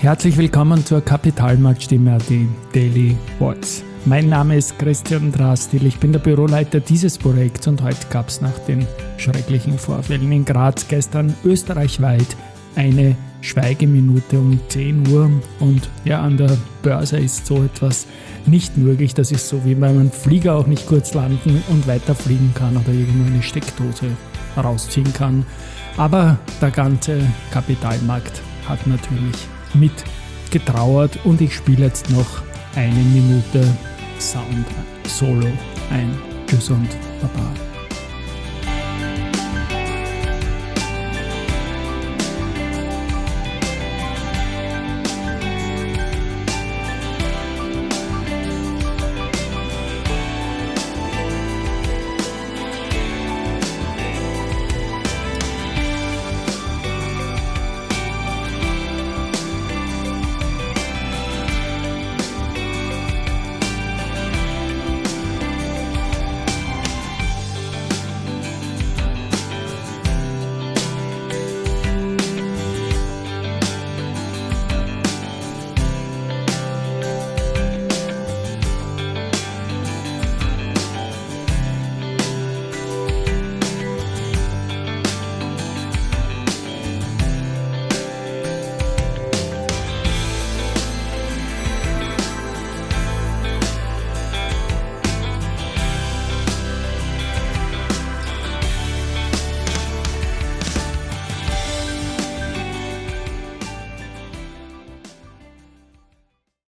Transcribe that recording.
Herzlich willkommen zur Kapitalmarktstimme, die Daily Voice. Mein Name ist Christian Drastil, ich bin der Büroleiter dieses Projekts und heute gab es nach den schrecklichen Vorfällen in Graz gestern österreichweit eine Schweigeminute um 10 Uhr und ja, an der Börse ist so etwas nicht möglich. Das ist so, wie wenn man Flieger auch nicht kurz landen und weiterfliegen kann oder irgendwo eine Steckdose rausziehen kann. Aber der ganze Kapitalmarkt hat natürlich mitgetrauert und ich spiele jetzt noch eine Minute Sound Solo ein. Tschüss und Baba.